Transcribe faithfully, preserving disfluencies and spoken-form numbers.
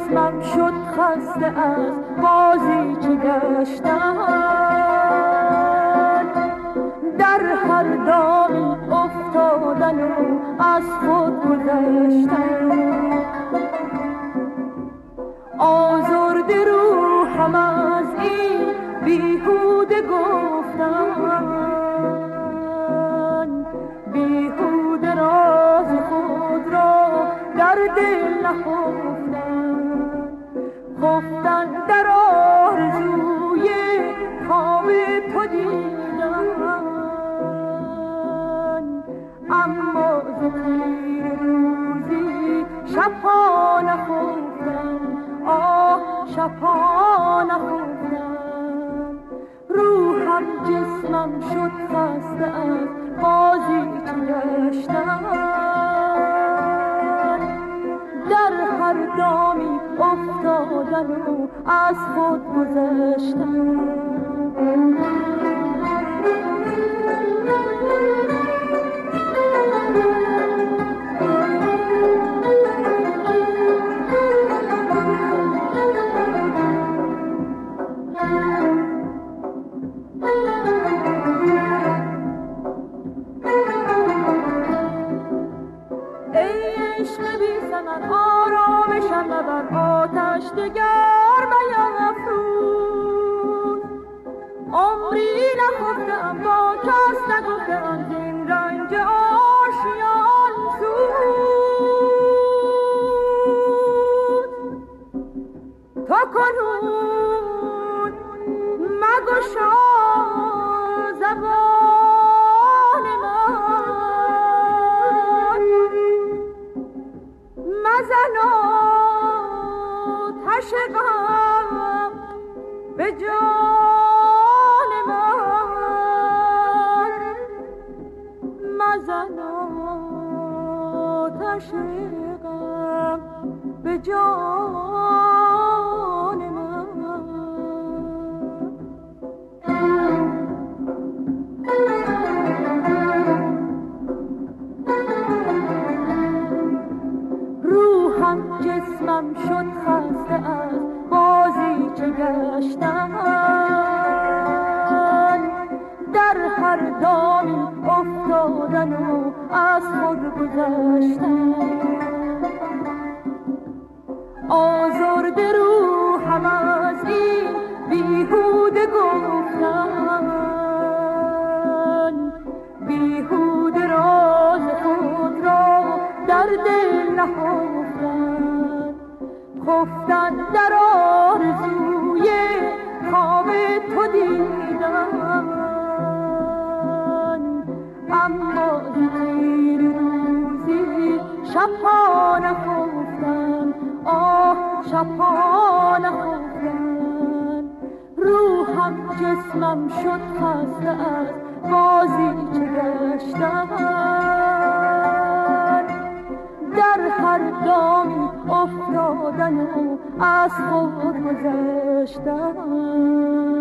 جسمم شد خسته از بازی چه گشتن، در هر دامی افتادن و از خود گذشتن. آزرده روحم از این بیهوده گفتن، بیهوده راز خود را در دل نهفتن. خفتن در آرزوی خواب تو دیدن، اما ز تیر روزی شبها نخفتن، آه شبها نخفتن. روحم جسمم شد خسته از بازی چه گشتن، در هر دامی افتادن و از خود گذشتن. آرامشم بر آتش دگر میفروز، عمری نخفتم با کس نگفتم زین رنج آشیان سوز. تو کنون مگشا زبان من، مزن آتش غم به جان من، مزن آتش غم به جان من. جسمم شد خسته از بازی چه گشتن، در هر دامی افتادن و از خود گذشتن. آزرده روحم از این بیهوده گفتن، بیهوده راز خود را در دل نهفتن. خفتن در آرزوی خواب تو دیدن، اما زیر روزی شبها نخفتن، آه شبها نخفتن. روحم جسمم شد خسته از بازی چه گشتن، در هر دامی افتادن و از خود گذشتن.